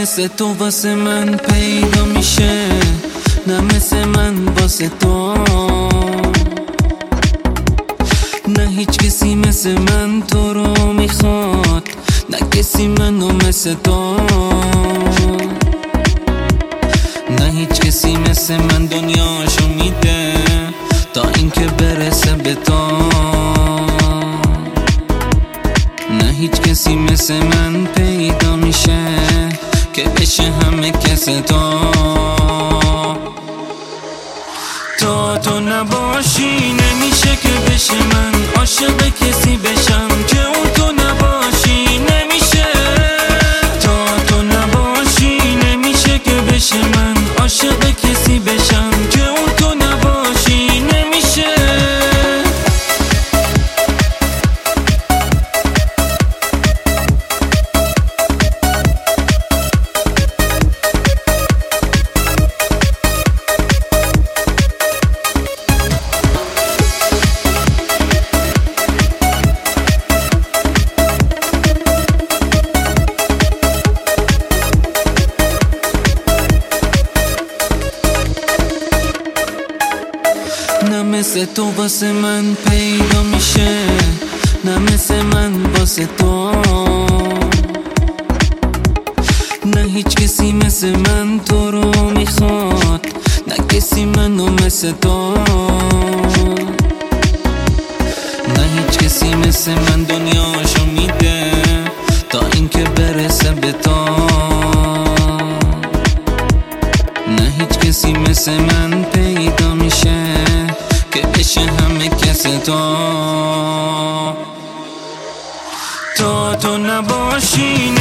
مثل تو واسه من پیدا میشه، نه مثل من واسه تو. نه هیچ کسی مثل من تو رو میخواد، نه کسی منو مثل تو. نه هیچ کسی مثل من دنیاشو میده تا اینکه برسه به تو. نه هیچ کسی مثل من پیدا میشه که بشه همه کس تو. تو نباشی نمیشه که بشه من عاشق کسی بشم که اون تو نباشی نمیشه. تو نباشی نمیشه که بشه من عاشق کسی بشم که اون تو نباشی نمیشه. نه مثل تو واسه من پیدا میشه، نه مثل من واسه تو. نه هیچ کسی مثل من تو رو میخواد، نه کسی منو مثل تو. نه هیچ کسی مثل من دنیاشو میده تا اینکه برسه به تو. نه هیچ کسی مثل من پیدا میشه که بشه همه کس تو. تو نباشی